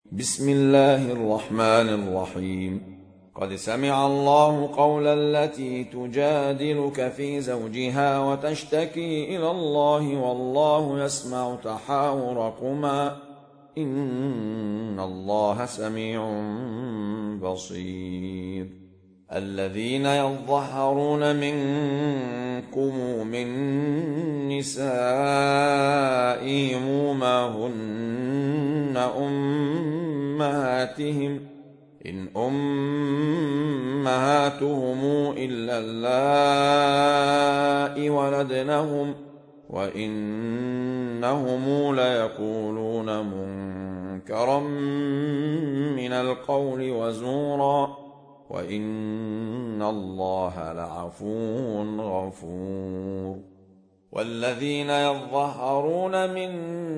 بسم الله الرحمن الرحيم. قد سمع الله قول التي تجادلك في زوجها وتشتكي إلى الله والله يسمع تحاوركما إن الله سميع بصير. الذين يظهرون منكم من نسائهم ما هن أمهاتهم إن أمهاتهم إلا اللائي ولدنهم وإنهم ليقولون منكرا من القول وزورا وإن الله لعفو غفور. والذين يظهرون من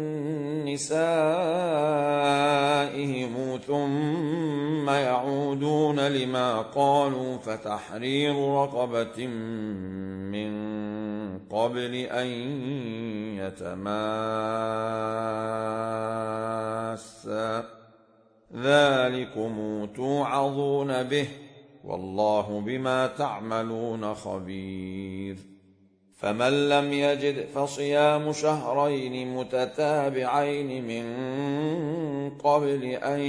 نسائهم ثم يعودون لما قالوا فتحرير رقبة من قبل أن يتماسا ذلكم توعظون به والله بما تعملون خبير. فمن لم يجد فصيام شهرين متتابعين من قبل أن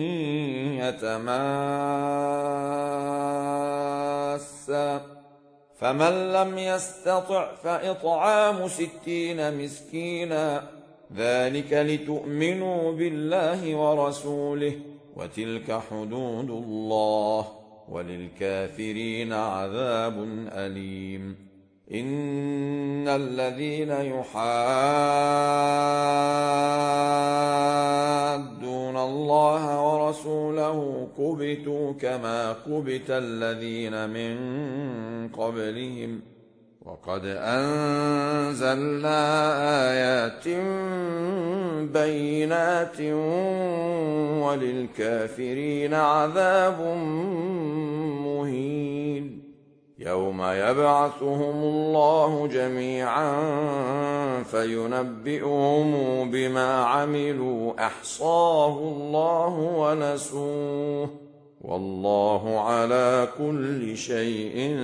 يتماسا فمن لم يستطع فإطعام 60 مسكينا ذلك لتؤمنوا بالله ورسوله وتلك حدود الله وللكافرين عذاب أليم. إن الذين يحادون الله ورسوله كبتوا كما كبت الذين من قبلهم وقد أنزلنا آيات بينات وللكافرين عذاب مهين. يوم يبعثهم الله جميعا فينبئهم بما عملوا أحصاه الله ونسوه والله على كل شيء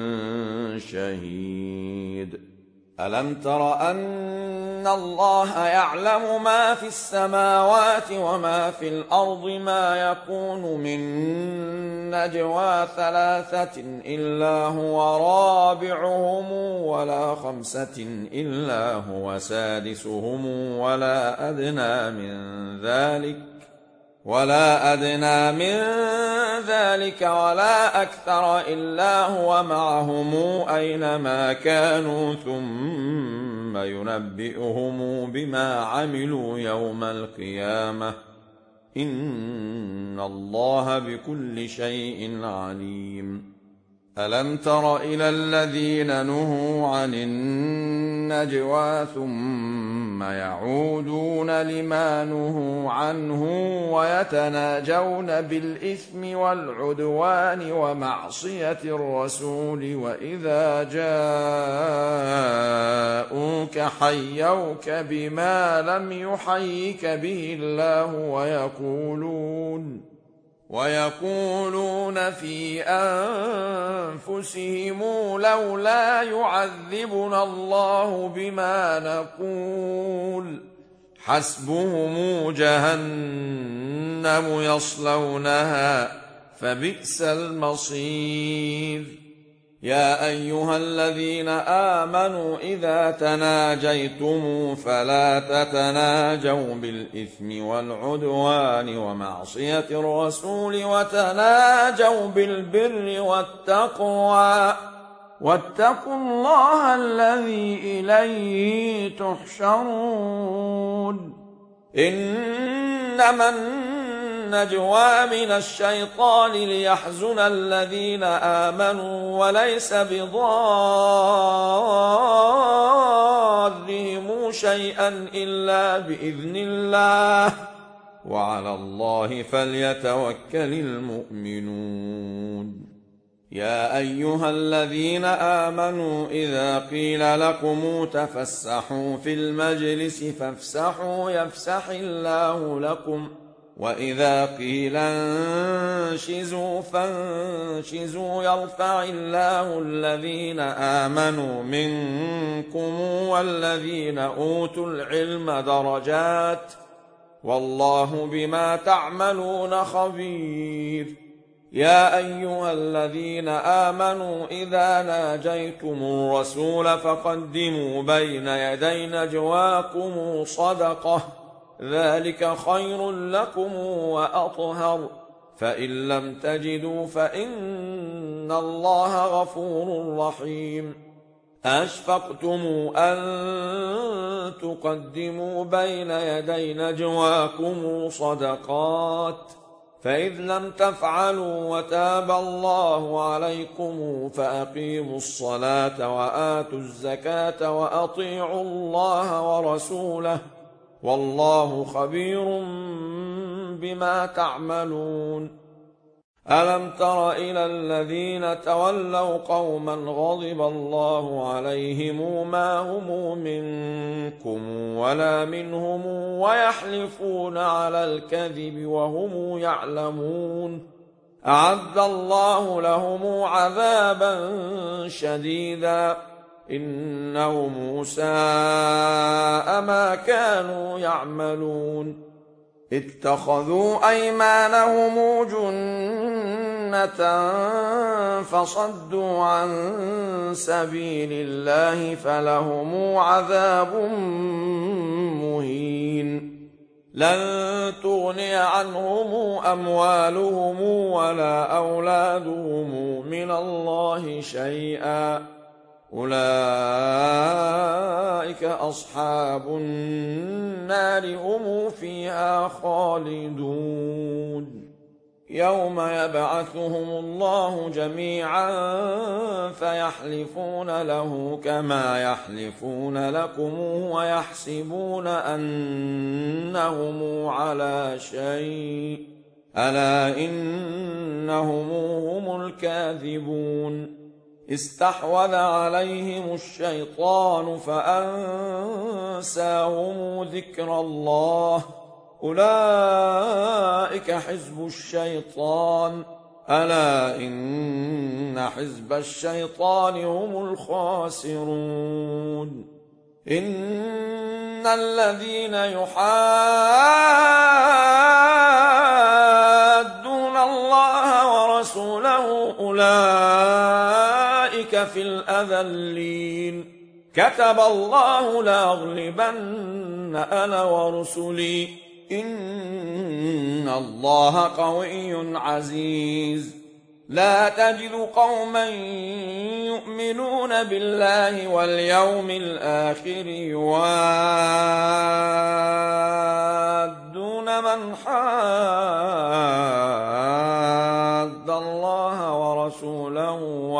شهيد. ألم تر أن الله يعلم ما في السماوات وما في الأرض ما يكون من نجوى 3 إلا هو رابعهم ولا 5 إلا هو سادسهم ولا أدنى من ذلك ولا أكثر إلا هو معهم أينما كانوا ثم ينبئهم بما عملوا يوم القيامة إن الله بكل شيء عليم. ألم تر إلى الذين نهوا عن النجوى ثم يعودون لما نهوا عنه ويتناجون بالإثم والعدوان ومعصية الرسول وإذا جاءوك حيوك بما لم يحيك به الله ويقولون في أنفسهم لولا يعذبنا الله بما نقول حسبهم جهنم يصلونها فبئس المصير. يا أيها الذين آمنوا إذا تناجيتم فلا تتناجوا بالإثم والعدوان ومعصية الرسول وتناجوا بالبر والتقوى واتقوا الله الذي إليه تحشرون. إنما النجوى من الشيطان ليحزن الذين آمنوا وليس بضارهم شيئا إلا بإذن الله وعلى الله فليتوكل المؤمنون. يا أيها الذين آمنوا إذا قيل لكم تفسحوا في المجلس فافسحوا يفسح الله لكم وإذا قيل انشزوا فانشزوا يرفع الله الذين آمنوا منكم والذين أوتوا العلم درجات والله بما تعملون خبير. يا أيها الذين آمنوا إذا ناجيتم الرسول فقدموا بين يدي نجواكم صدقة ذلك خير لكم وأطهر فإن لم تجدوا فإن الله غفور رحيم. أشفقتم أن تقدموا بين يدي نجواكم صدقات فإذ لم تفعلوا وتاب الله عليكم فأقيموا الصلاة وآتوا الزكاة وأطيعوا الله ورسوله والله خبير بما تعملون. ألم تر إلى الذين تولوا قوما غضب الله عليهم ما هم منكم ولا منهم ويحلفون على الكذب وهم يعلمون أعد الله لهم عذابا شديدا إنهم ساء ما كانوا يعملون. اتخذوا أيمانهم جنة فصدوا عن سبيل الله فلهم عذاب مهين. لن تغني عنهم أموالهم ولا أولادهم من الله شيئا أولئك أصحاب النار هم فيها خالدون. يوم يبعثهم الله جميعا فيحلفون له كما يحلفون لكم ويحسبون أنهم على شيء ألا إنهم هم الكاذبون. استحوذ عليهم الشيطان فأنساهم ذكر الله أولئك حزب الشيطان ألا إن حزب الشيطان هم الخاسرون. إن الذين يحادون الله ورسوله أولئك في الأذلين. كتب الله لأغلبن أنا ورسلي إن الله قوي عزيز. لا تجد قوما يؤمنون بالله واليوم الآخر يوادون من حاد الله ورسوله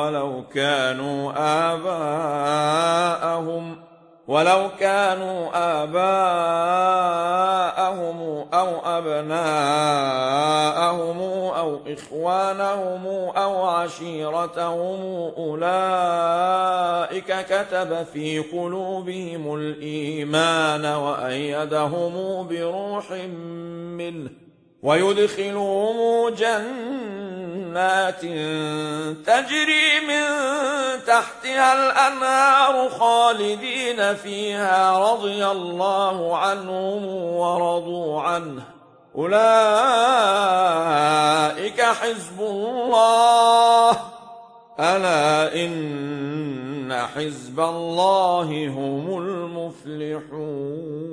ولو كانوا آباءهم أو أبناءهم أو إخوانهم أو عشيرتهم أولئك كتب في قلوبهم الإيمان وأيدهم بروح منه ويدخلهم جنات تجري من تحتها الأنهار خالدين فيها رضي الله عنهم ورضوا عنه أولئك حزب الله ألا إن حزب الله هم المفلحون.